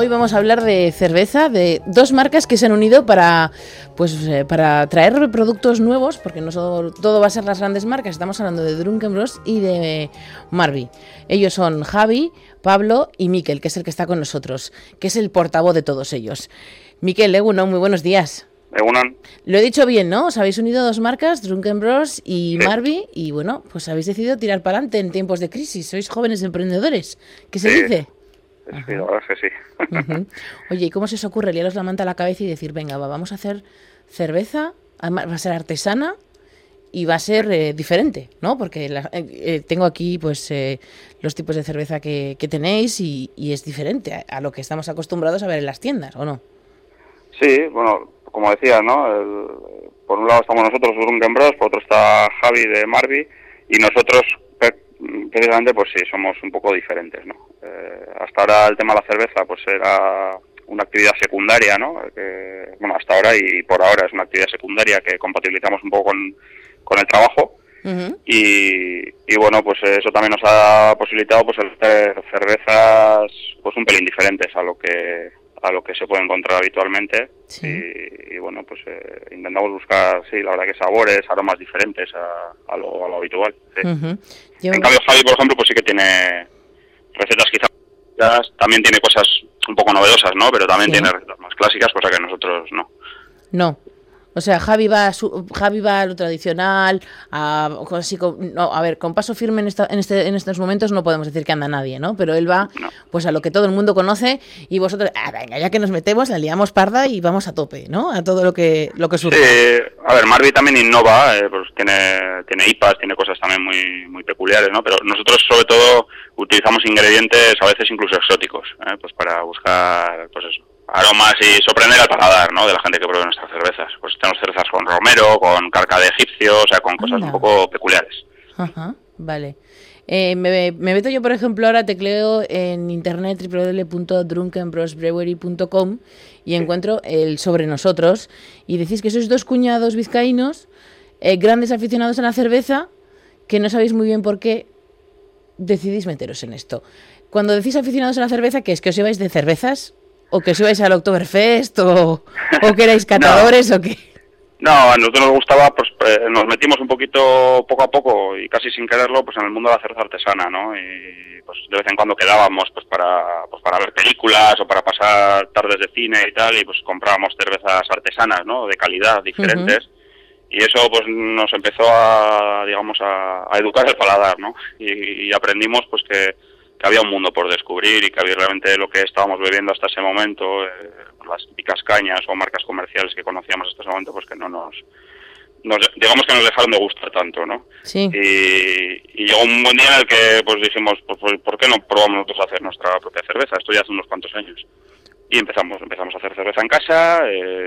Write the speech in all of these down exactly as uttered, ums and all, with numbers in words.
Hoy vamos a hablar de cerveza, de dos marcas que se han unido para, pues, eh, para traer productos nuevos, porque no solo, todo va a ser las grandes marcas. Estamos hablando de Drunken Bros y de Marvi. Ellos son Javi, Pablo y Mikel, que es el que está con nosotros, que es el portavoz de todos ellos. Mikel, Egunon, muy buenos días. Egunon. Lo he dicho bien, ¿no? Os habéis unido dos marcas, Drunken Bros y sí. Marvi, y bueno, pues habéis decidido tirar para adelante en tiempos de crisis. Sois jóvenes emprendedores. ¿Qué se sí. dice? Sí, la verdad es que sí. Uh-huh. Oye, ¿y cómo se os ocurre liaros la manta a la cabeza y decir, venga, va, vamos a hacer cerveza, además va a ser artesana y va a ser eh, diferente, ¿no? Porque la, eh, eh, tengo aquí pues eh, los tipos de cerveza que, que tenéis y, y es diferente a, a lo que estamos acostumbrados a ver en las tiendas, ¿o no? Sí, bueno, como decía, ¿no? El, por un lado estamos nosotros, Drunken Bros, por otro está Javi de Marvi, y nosotros precisamente pues sí, somos un poco diferentes, ¿no? Eh, hasta ahora el tema de la cerveza pues era una actividad secundaria, ¿no? Que, bueno, hasta ahora y por ahora es una actividad secundaria que compatibilizamos un poco con, con el trabajo. Uh-huh. y, y bueno, pues eso también nos ha posibilitado pues el hacer cervezas pues un pelín diferentes a lo que a lo que se puede encontrar habitualmente. Sí. y, y bueno, pues eh, intentamos buscar, sí, la verdad que sabores, aromas diferentes a, a, lo, a lo habitual. Sí. Uh-huh. Yo... En cambio Javi, por ejemplo, pues sí que tiene recetas quizás, también tiene cosas un poco novedosas, ¿no? Pero también sí. tiene recetas más clásicas, cosa que nosotros no. No. O sea, Javi va a, su, Javi va a lo tradicional, a, así, no, a ver, con paso firme en, esta, en, este, en estos momentos no podemos decir que anda nadie, ¿no? Pero él va no. pues a lo que todo el mundo conoce y vosotros, ah, venga, ya que nos metemos, la liamos parda y vamos a tope, ¿no? A todo lo que lo que surge. Sí, a ver, Marvi también innova, eh, pues tiene tiene I P As, tiene cosas también muy muy peculiares, ¿no? Pero nosotros sobre todo utilizamos ingredientes a veces incluso exóticos, ¿eh? Pues para buscar, pues eso, aromas y sorprender al paladar, ¿no? De la gente que prueba nuestras cervezas. Pues tenemos cervezas con romero, con carca de egipcio, o sea, con cosas Anda. un poco peculiares. Ajá, vale. Eh, me, me meto yo, por ejemplo, ahora tecleo en internet doble u doble u doble u punto drunken bros brewery punto com y sí. encuentro el sobre nosotros y decís que sois dos cuñados vizcaínos, eh, grandes aficionados a la cerveza, que no sabéis muy bien por qué decidís meteros en esto. Cuando decís aficionados a la cerveza, ¿qué es? ¿Que os lleváis de cervezas? ¿O que os ibais al Oktoberfest? ¿O, o que erais catadores? no. ¿O qué? No, a nosotros nos gustaba, pues eh, nos metimos un poquito, poco a poco, y casi sin quererlo, pues en el mundo de la cerveza artesana, ¿no? Y pues de vez en cuando quedábamos pues para pues para ver películas o para pasar tardes de cine y tal, y pues comprábamos cervezas artesanas, ¿no? De calidad, diferentes. Uh-huh. Y eso pues nos empezó a, digamos, a, a educar el paladar, ¿no? Y, y aprendimos pues que... que había un mundo por descubrir y que había realmente lo que estábamos bebiendo hasta ese momento, eh, las típicas cañas o marcas comerciales que conocíamos hasta ese momento, pues que no nos, nos digamos que nos dejaron de gustar tanto, ¿no? Sí. Y, y llegó un buen día en el que pues dijimos, pues, pues ¿por qué no probamos nosotros a hacer nuestra propia cerveza? Esto ya hace unos cuantos años. Y empezamos, empezamos a hacer cerveza en casa,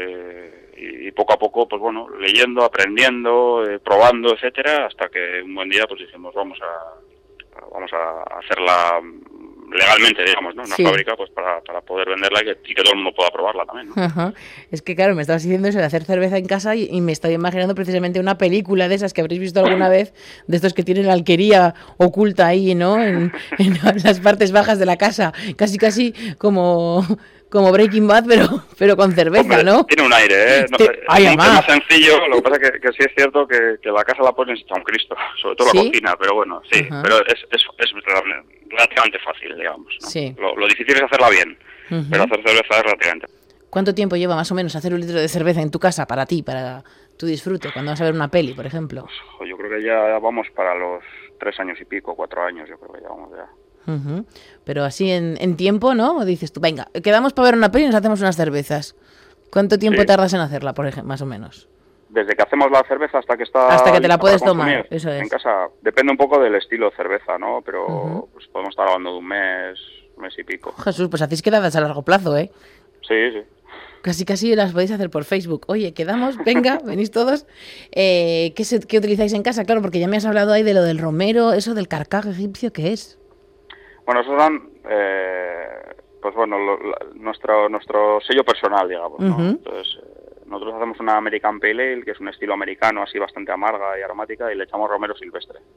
eh, y, y poco a poco, pues bueno, leyendo, aprendiendo, eh, probando, etcétera, hasta que un buen día pues dijimos, vamos a vamos a hacerla legalmente, digamos, ¿no? Una sí. fábrica, pues para, para poder venderla y que, y que todo el mundo pueda probarla también, ¿no? Ajá. Es que, claro, me estabas diciendo eso de hacer cerveza en casa y, y me estoy imaginando precisamente una película de esas que habréis visto alguna vez, de estos que tienen la alquería oculta ahí, ¿no? En, en las partes bajas de la casa, casi casi como... como Breaking Bad, pero pero con cerveza, Hombre, ¿no? Tiene un aire, ¿eh? No, Te... Ay, es un tema sencillo, lo que pasa es que, que sí es cierto que, que la casa la pones hecha un Cristo, sobre todo ¿Sí? la cocina, pero bueno, sí, uh-huh. pero es, es, es relativamente fácil, digamos, ¿no? Sí. Lo, lo difícil es hacerla bien, uh-huh. pero hacer cerveza es relativamente. ¿Cuánto tiempo lleva más o menos hacer un litro de cerveza en tu casa para ti, para tu disfrute, cuando vas a ver una peli, por ejemplo? Pues, yo creo que ya vamos para los tres años y pico, cuatro años, yo creo que ya vamos ya. Uh-huh. Pero así en, en tiempo, ¿no? O dices tú, venga, quedamos para ver una peli y nos hacemos unas cervezas. ¿Cuánto tiempo sí. tardas en hacerla, por ejemplo, más o menos? Desde que hacemos la cerveza hasta que está... Hasta que te la puedes tomar, eso es. En casa depende un poco del estilo de cerveza, ¿no? Pero uh-huh. pues podemos estar hablando de un mes, un mes y pico. Jesús, pues hacéis quedadas a largo plazo, ¿eh? Sí, sí. Casi casi las podéis hacer por Facebook. Oye, quedamos, venga, venís todos. Eh, ¿qué, se, ¿Qué utilizáis en casa? Claro, porque ya me has hablado ahí de lo del romero, eso del carcaj egipcio, ¿qué es? Bueno, esos son, eh, pues bueno, lo, lo, nuestro nuestro sello personal, digamos, ¿no? Uh-huh. Entonces, eh, nosotros hacemos una American Pale Ale, que es un estilo americano, así bastante amarga y aromática, y le echamos romero silvestre.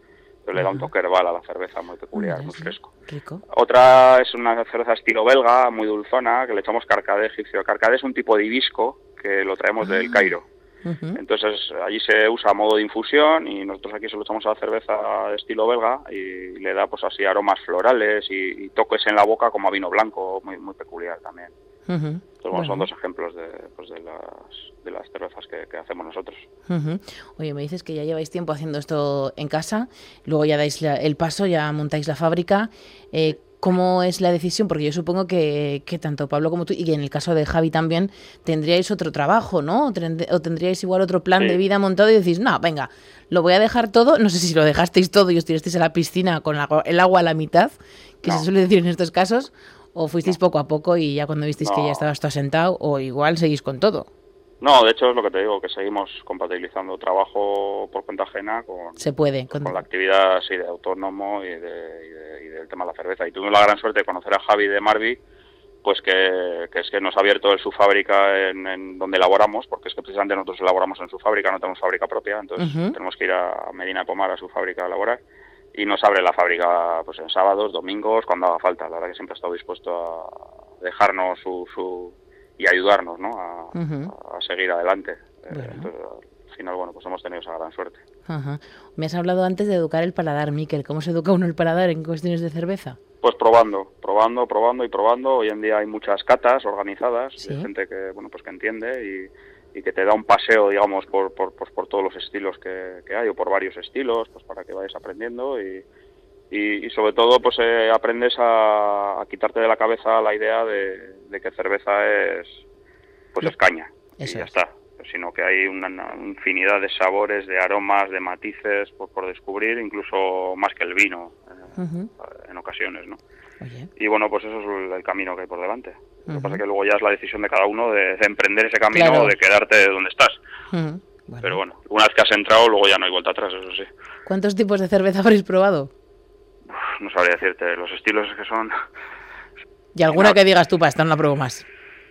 que le da un toque herbal a la cerveza muy peculiar, Mira, muy sí, fresco. rico. Otra es una cerveza estilo belga, muy dulzona, que le echamos carcadé egipcio. Carcadé es un tipo de hibisco que lo traemos Ah, del Cairo. ujú. Entonces allí se usa a modo de infusión y nosotros aquí se lo echamos a la cerveza de estilo belga y le da pues así aromas florales y, y toques en la boca como a vino blanco, muy muy peculiar también. Ujú. Entonces, bueno, Bueno. son dos ejemplos de, pues, de, las, de las cervezas que, que hacemos nosotros. Ujú. Oye, me dices que ya lleváis tiempo haciendo esto en casa, luego ya dais la- el paso, ya montáis la fábrica. Eh, ¿Cómo es la decisión? Porque yo supongo que, que tanto Pablo como tú, y en el caso de Javi también, tendríais otro trabajo, ¿no? O tend- o tendríais igual otro plan de Sí. vida montado y decís, no, venga, lo voy a dejar todo. No sé si lo dejasteis todo y os tirasteis a la piscina con la- el agua a la mitad, que No. se suele decir en estos casos, o fuisteis No. poco a poco y ya cuando visteis que ya No. estabas todo asentado, o igual seguís con todo. No, de hecho es lo que te digo, que seguimos compatibilizando trabajo por cuenta ajena con, Se puede. pues, Con... con la actividad sí, de autónomo y, de, y, de, y del tema de la cerveza. Y tuvimos la gran suerte de conocer a Javi de Marvi, pues que, que es que nos ha abierto su fábrica en, en donde elaboramos, porque es que precisamente nosotros elaboramos en su fábrica, no tenemos fábrica propia, entonces Ujú. tenemos que ir a Medina de Pomar a su fábrica a elaborar. Y nos abre la fábrica pues en sábados, domingos, cuando haga falta. La verdad que siempre ha estado dispuesto a dejarnos su... su y ayudarnos, ¿no? A, Ujú. a seguir adelante. Eh, Bueno. entonces, al final, bueno, pues hemos tenido esa gran suerte. Ajá. Me has hablado antes de educar el paladar, Miquel. ¿Cómo se educa uno el paladar en cuestiones de cerveza? Pues probando, probando, probando y probando. Hoy en día hay muchas catas organizadas Sí. de gente que, bueno, pues que entiende y, y que te da un paseo, digamos, por, por, pues por todos los estilos que, que hay o por varios estilos, pues para que vayas aprendiendo y, y, y sobre todo, pues eh, aprendes a, a quitarte de la cabeza la idea de, de que cerveza es, pues Lo- es caña Eso y ya es. está. Sino que hay una, una infinidad de sabores, de aromas, de matices por, por descubrir, incluso más que el vino eh, Ujú. en ocasiones, ¿no? Oye. Y bueno, pues eso es el, el camino que hay por delante. Lo que Ujú. pasa es que luego ya es la decisión de cada uno de, de emprender ese camino Claro. o de quedarte donde estás. Ujú. Bueno. Pero bueno, una vez que has entrado, luego ya no hay vuelta atrás, eso sí. ¿Cuántos tipos de cerveza habréis probado? Uf, no sabría decirte, los estilos que son... Y alguna No. que digas tú, para esta no la pruebo más.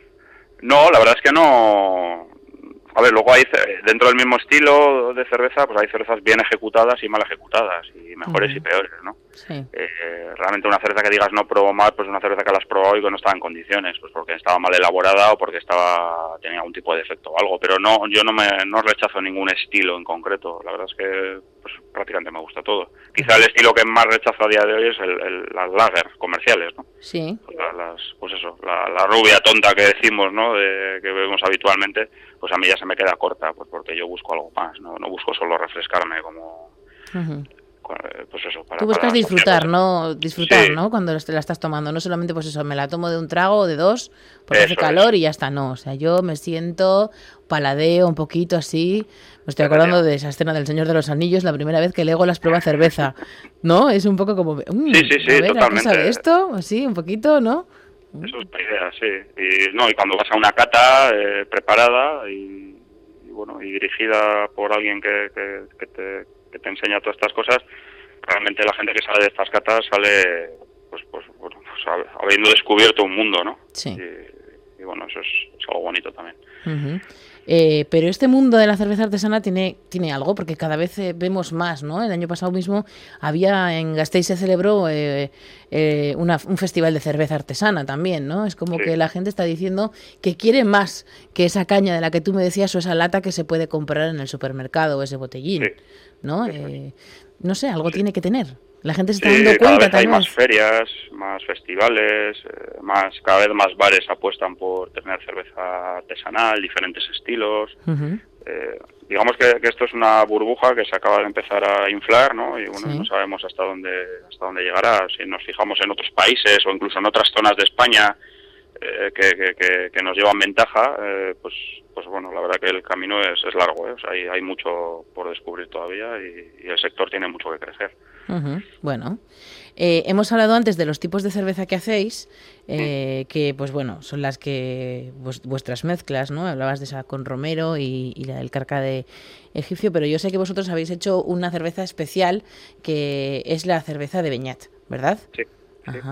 No, la verdad es que no... A ver, luego hay, ce- dentro del mismo estilo de cerveza, pues hay cervezas bien ejecutadas y mal ejecutadas, y mejores Ujú. y peores, ¿no? Sí. Eh, realmente una cerveza que digas no probó mal, pues una cerveza que la has probado y que no estaba en condiciones, pues porque estaba mal elaborada o porque estaba tenía algún tipo de defecto o algo, pero no, yo no me no rechazo ningún estilo en concreto, la verdad es que pues prácticamente me gusta todo. Quizá el estilo que más rechazo a día de hoy es el, el, las lager comerciales, ¿no? Sí. Pues la- las, pues eso, la, la rubia tonta que decimos, ¿no? De, que vemos habitualmente, pues a mí ya se me queda corta, pues porque yo busco algo más, no, no busco solo refrescarme como, Ujú. pues eso, para... Tú buscas para disfrutar, asociarlo. ¿no? Disfrutar, Sí. ¿no? Cuando te la estás tomando. No solamente, pues eso, me la tomo de un trago o de dos, porque hace Eso calor es. y ya está. No, o sea, yo me siento, paladeo un poquito así. Me estoy acordando de esa escena del Señor de los Anillos, la primera vez que Legolas prueba cerveza, ¿no? Es un poco como, mm, Sí, sí, sí, a ver, ¿a qué totalmente. sabe esto? Así, un poquito, ¿no? Eso es la idea, sí. Y, no, y cuando vas a una cata eh, preparada y, y, bueno, y dirigida por alguien que, que, que, te, que te enseña todas estas cosas, realmente la gente que sale de estas catas sale pues, pues, bueno, pues hab- habiendo descubierto un mundo, ¿no? Sí. Y, y bueno, eso es, es algo bonito también. Ujú. Eh, pero este mundo de la cerveza artesana tiene, tiene algo, porque cada vez eh, vemos más, ¿no? El año pasado mismo había en Gasteiz se celebró eh, eh, una- un festival de cerveza artesana también, ¿no? Es como Sí. que la gente está diciendo que quiere más que esa caña de la que tú me decías o esa lata que se puede comprar en el supermercado o ese botellín, Sí. ¿no? Eso es. Eh, no sé, algo tiene que tener. La gente se está Sí, dando cada cuenta vez hay también. más ferias, más festivales, eh, más cada vez más bares apuestan por tener cerveza artesanal, diferentes estilos. Ujú. Eh, digamos que, que esto es una burbuja que se acaba de empezar a inflar, ¿no? Y bueno, Sí. no sabemos hasta dónde hasta dónde llegará. Si nos fijamos en otros países o incluso en otras zonas de España eh, que, que, que, que nos llevan ventaja, eh, pues pues bueno, la verdad que el camino es, es largo, ¿eh? O sea, hay, hay mucho por descubrir todavía y, y el sector tiene mucho que crecer. Ujú. Bueno, eh, hemos hablado antes de los tipos de cerveza que hacéis, eh, que pues bueno, son las que vues- vuestras mezclas, ¿no? Hablabas de esa con romero y, y la del carca de egipcio, pero yo sé que vosotros habéis hecho una cerveza especial que es la cerveza de Beñat, ¿verdad? Sí, sí. Ajá.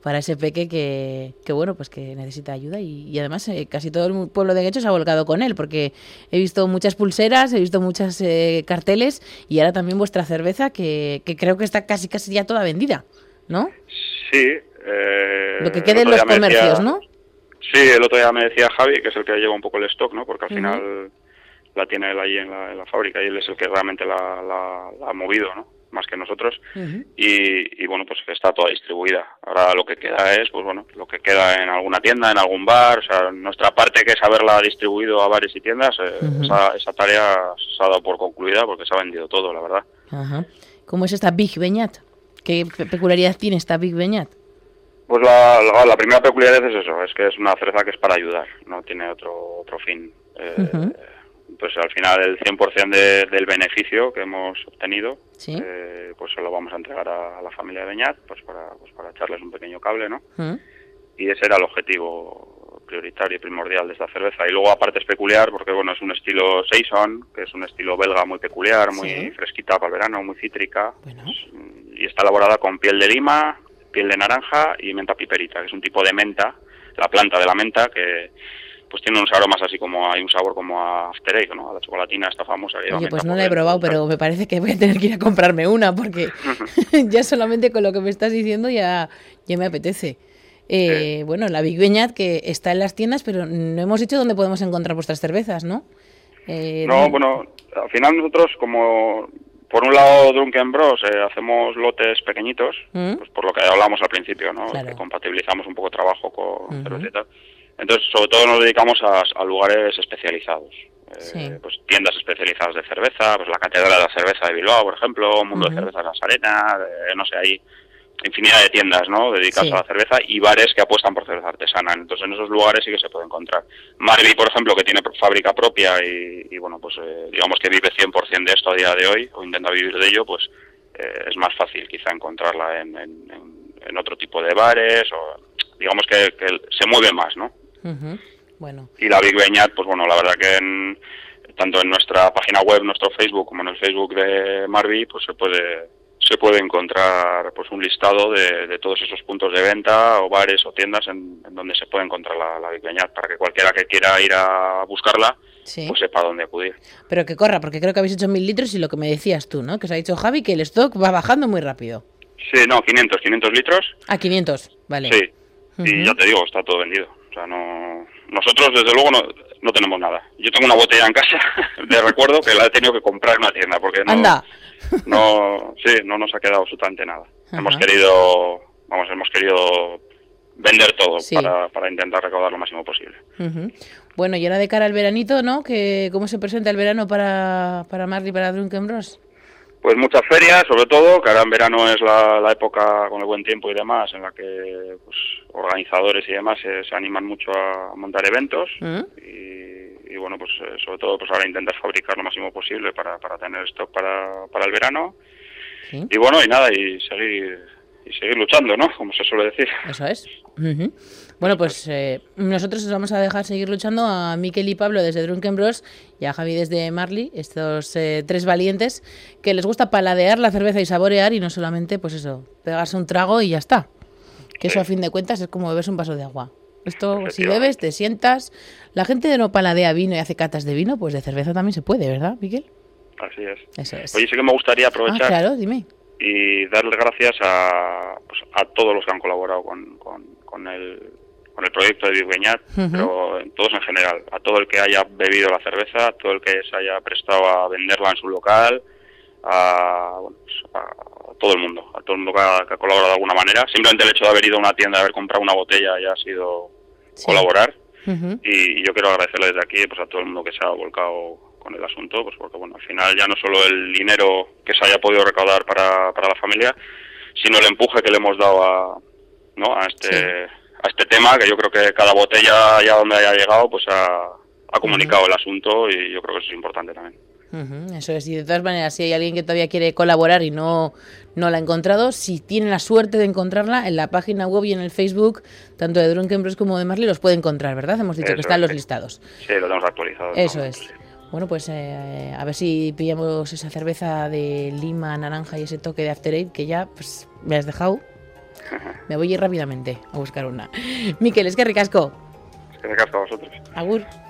para ese peque que, que bueno, pues que necesita ayuda y, y además eh, casi todo el pueblo de Guecho se ha volcado con él, porque he visto muchas pulseras, he visto muchos eh, carteles y ahora también vuestra cerveza que, que creo que está casi casi ya toda vendida, ¿no? Sí. Eh, Lo que quede en los comercios, decía, ¿no? Sí, el otro día me decía Javi, que es el que lleva un poco el stock, ¿no? Porque al Uh-huh. final la tiene él allí en la, en la fábrica y él es el que realmente la, la, la ha movido, ¿no? Más que nosotros. Uh-huh. y, y bueno, pues está toda distribuida. Ahora lo que queda es, pues bueno, lo que queda en alguna tienda, en algún bar. O sea, nuestra parte, que es haberla distribuido a bares y tiendas, eh, uh-huh. esa, esa tarea se ha dado por concluida porque se ha vendido todo, la verdad. Uh-huh. ¿Cómo es esta Big Beñat? ¿Qué peculiaridad tiene esta Big Beñat? Pues la, la, la primera peculiaridad es eso, es que es una cerveza que es para ayudar, no tiene otro otro fin. Eh, uh-huh. Pues al final el cien por ciento de, del beneficio que hemos obtenido, ¿sí? eh, pues se lo vamos a entregar a, a la familia de Beñat, pues para, pues para echarles un pequeño cable, ¿no? Uh-huh. Y ese era el objetivo prioritario y primordial de esta cerveza. Y luego aparte es peculiar porque bueno, es un estilo Saison, que es un estilo belga muy peculiar, muy ¿sí? fresquita para el verano, muy cítrica. Bueno. Y está elaborada con piel de lima, piel de naranja y menta piperita, que es un tipo de menta, la planta de la menta, que pues tiene unos aromas así como, hay un sabor como a After Eight, ¿no? A la chocolatina esta famosa. Que Oye, pues no la he probado, pero me parece que voy a tener que ir a comprarme una, porque ya solamente con lo que me estás diciendo ya, ya me apetece. Eh, sí. Bueno, la Big Beñat, que está en las tiendas, pero no hemos dicho dónde podemos encontrar vuestras cervezas, ¿no? Eh, no, bueno, al final nosotros como... Por un lado, Drunken Bros, eh, hacemos lotes pequeñitos, ¿Mm? Pues por lo que hablamos al principio, ¿no? Claro. Que compatibilizamos un poco trabajo con uh-huh. cerveza y tal. Entonces, sobre todo nos dedicamos a, a lugares especializados. Eh, sí. Pues tiendas especializadas de cerveza, pues la Catedral de la Cerveza de Bilbao, por ejemplo, Mundo uh-huh. de Cervezas Las Arenas, eh, no sé, hay infinidad de tiendas, ¿no? Dedicadas sí. a la cerveza y bares que apuestan por cerveza artesana. Entonces, en esos lugares sí que se puede encontrar. Marvi, por ejemplo, que tiene fábrica propia y, y bueno, pues eh, digamos que vive cien por ciento de esto a día de hoy, o intenta vivir de ello, pues eh, es más fácil quizá encontrarla en, en, en, en otro tipo de bares, o digamos que, que se mueve más, ¿no? Uh-huh. Bueno. Y la Big Beñat, pues bueno, la verdad que en, tanto en nuestra página web, nuestro Facebook, como en el Facebook de Marvi, pues se puede... se puede encontrar pues un listado de, de todos esos puntos de venta o bares o tiendas en, en donde se puede encontrar la, la Big Beñat, para que cualquiera que quiera ir a buscarla sí. pues sepa dónde acudir. Pero que corra, porque creo que habéis hecho mil litros y lo que me decías tú, ¿no? Que os ha dicho Javi que el stock va bajando muy rápido. Sí, no, quinientos, quinientos litros. Ah, quinientos, vale. Sí, uh-huh. y ya te digo, está todo vendido. O sea, no... Nosotros, desde luego, no, no tenemos nada. Yo tengo una botella en casa de recuerdo que la he tenido que comprar en una tienda, porque no... ¡Anda! No, sí, no nos ha quedado absolutamente nada. Ajá. Hemos querido, vamos, hemos querido vender todo sí. para, para intentar recaudar lo máximo posible. Uh-huh. Bueno, y ahora de cara al veranito, ¿no? Que ¿cómo se presenta el verano para, para Marli y para Drunken Bros? Pues muchas ferias, sobre todo, que ahora en verano es la, la época con el buen tiempo y demás, en la que pues, organizadores y demás se, se animan mucho a montar eventos uh-huh. y, y bueno, pues eh, sobre todo pues ahora intentar fabricar lo máximo posible para, para tener stock para, para el verano. ¿Sí? Y bueno, y nada, y seguir y seguir luchando, ¿no? Como se suele decir. Eso es. Uh-huh. Bueno, pues eh, nosotros os vamos a dejar seguir luchando a Miquel y Pablo desde Drunken Bros y a Javi desde Marli, estos eh, tres valientes que les gusta paladear la cerveza y saborear y no solamente, pues eso, pegarse un trago y ya está. Que sí. Eso a fin de cuentas es como beberse un vaso de agua. Esto, si bebes, te sientas. La gente no paladea vino y hace catas de vino, pues de cerveza también se puede, ¿verdad, Miquel? Así es. Eso es. Oye, sí que me gustaría aprovechar. Ah, claro, dime. Y darle gracias a, pues, a todos los que han colaborado con, con, con, el, con el proyecto de Big Beñat, uh-huh. pero todos en general. A todo el que haya bebido la cerveza, a todo el que se haya prestado a venderla en su local, a, bueno, pues, a todo el mundo, a todo el mundo que ha, que ha colaborado de alguna manera. Simplemente el hecho de haber ido a una tienda, de haber comprado una botella, ya ha sido sí. colaborar. Uh-huh. Y, y yo quiero agradecerle desde aquí pues, a todo el mundo que se ha volcado con el asunto, pues porque bueno, al final ya no solo el dinero que se haya podido recaudar para, para la familia, sino el empuje que le hemos dado a, ¿no? a este sí. a este tema, que yo creo que cada botella ya donde haya llegado pues ha, ha comunicado uh-huh. el asunto y yo creo que eso es importante también. Uh-huh, eso es, y de todas maneras, si hay alguien que todavía quiere colaborar y no, no la ha encontrado, si tiene la suerte de encontrarla, en la página web y en el Facebook, tanto de Drunken Bros como de Marli, los puede encontrar, ¿verdad? Hemos dicho eso que están es, los listados. Sí, lo tenemos actualizado. Eso ¿no? es. Sí. Bueno, pues eh, a ver si pillamos esa cerveza de lima, naranja y ese toque de After Eight que ya pues, me has dejado. Me voy a ir rápidamente a buscar una. Miquel, es que ricasco. Es que ricasco a vosotros. Agur.